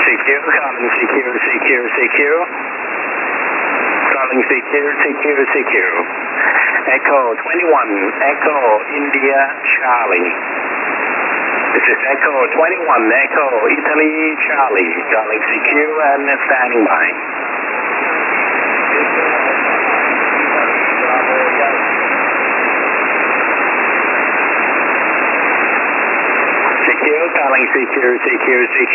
CQ, calling CQ, CQ, CQ. Calling CQ, CQ, CQ. Echo 21, Echo India Charlie. This is Echo 21, Echo Italy Charlie. Calling CQ and standing by. CQ, calling CQ, CQ, CQ.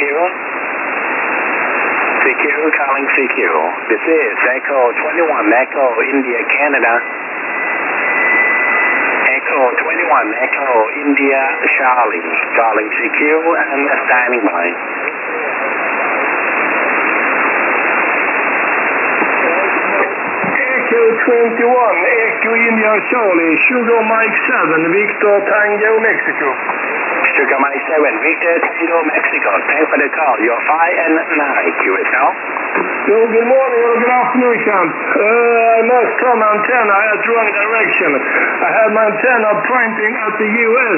CQ, calling CQ. This is Echo 21, Echo India Canada. Echo 21, Echo India Charlie. Calling CQ and standing by. Echo 21, Echo India Charlie, Sugar Mike 7, Victor Tango, Mexico. Sugar Mike 7, Victor Tango, Mexico. Thanks for the call. You're 5 and 9, QSL. Well, good morning or good afternoon, Camp. I must turn my antenna at the wrong direction. I had my antenna pointing at the U.S.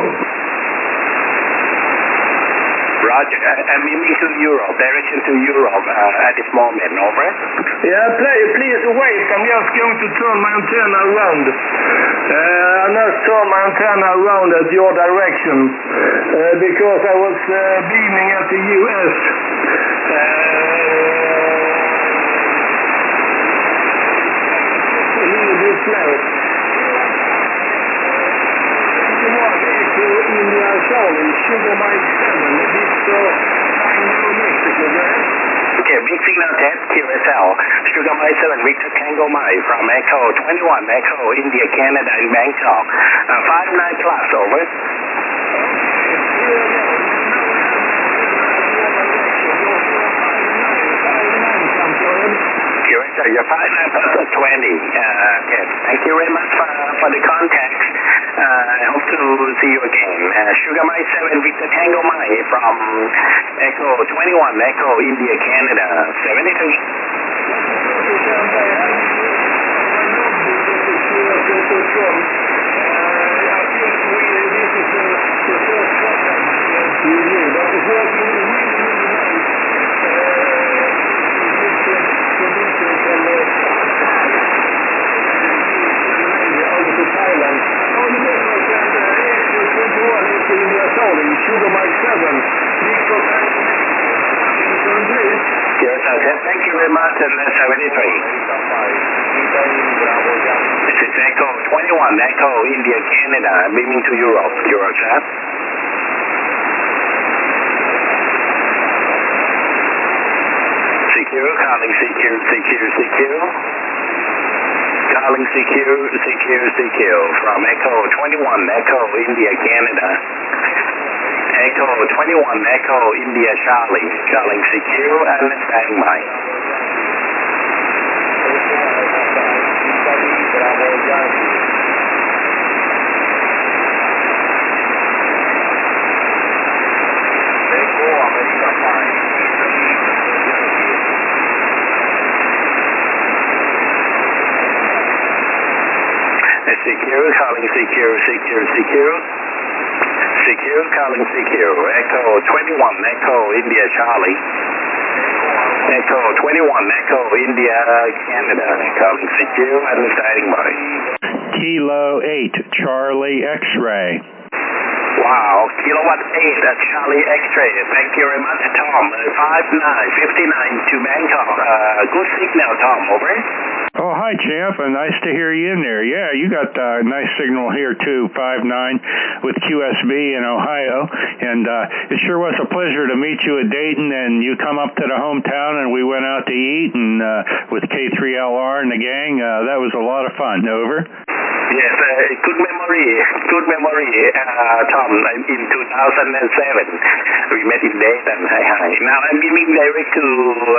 Roger. I'm aiming to Europe, direction to Europe at this moment, over. Yeah, please wait. I'm just going to turn my antenna around. I must turn my antenna around at your direction because I was beaming at the U.S. A little bit slow. Echo India Charlie, Sugar Mike 7, Victor Tango, Mexico, Okay, big signal test, QSL. Sugar Mike 7, Victor Tango Mike from Echo 21, Echo India Canada in Bangkok. 59 plus, over. QSL, you're 59 plus 20. Okay, thank you very much for the contact. I hope to see you again. Sugar Mike 7, Victor Tango Mike from Echo 21, Echo India Canada, 73. Sugar Mike 7, Victor Tango, please. Yes, thank you very much, and 73. This is Echo 21, Echo India Canada, beaming to Europe, Eurochat. CQ, calling CQ, CQ, CQ. Calling CQ, CQ, CQ from Echo 21, Echo India Canada. Echo 21, Echo India Charlie, calling CQ and standing by. CQ, calling CQ, CQ, CQ. CQ, calling CQ. Echo 21, Echo India Charlie. Echo 21, Echo India Canada, calling CQ and standing by. Kilo 8, Charlie X-ray. Wow, Kilowatt 8, Charlie X-ray. Thank you very much, Tom. 59 to Bangkok. Good signal, Tom, over. Oh, hi, Champ. Nice to hear you in there. Yeah, you got a nice signal here, too, 59 with QSB in Ohio. And it sure was a pleasure to meet you at Dayton, and you come up to the hometown, and we went out to eat and with K3LR and the gang. That was a lot of fun. Over. Yes, good memory, Tom. In 2007, we met in Dayton. Hi. Now I'm giving direct to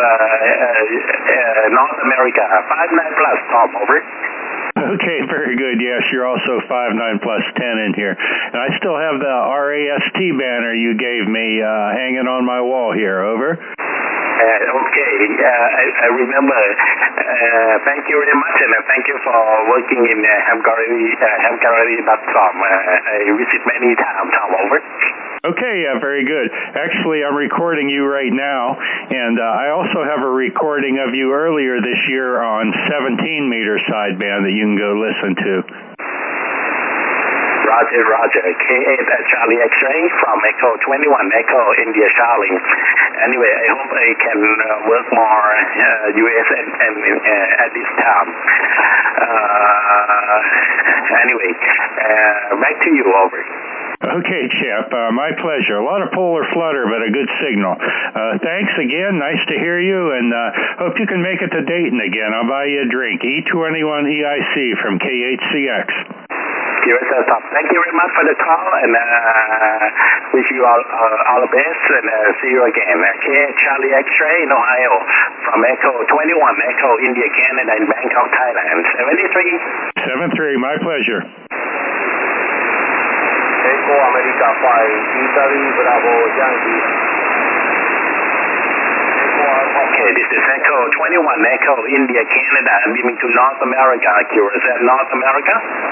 North America. 59 plus, Tom, over. Okay, very good. Yes, you're also 59 plus 10 in here. And I still have the RAST banner you gave me hanging on my wall here, over. Okay, I remember. Thank you very much, and thank you for working in hamgallery.com. I visit many times, Tom, over. Okay, very good. Actually, I'm recording you right now, and I also have a recording of you earlier this year on 17-meter sideband that you can go listen to. Roger, Roger. K8 Charlie X-ray from Echo 21, Echo India Charlie. Anyway, I hope I can work more US at this time. Anyway, back to you, over. Okay, Chip. My pleasure. A lot of polar flutter, but a good signal. Thanks again. Nice to hear you, and hope you can make it to Dayton again. I'll buy you a drink. E21 EIC from K8CX. Thank you very much for the call, and wish you all the best, and see you again. K8 Charlie X-ray in Ohio from Echo 21, Echo India, Canada, in Bangkok, Thailand. 73. My pleasure. Echo America 5, Italy, Bravo, Yankee. Okay, this is Echo 21, Echo India, Canada, beaming to North America. Is that North America?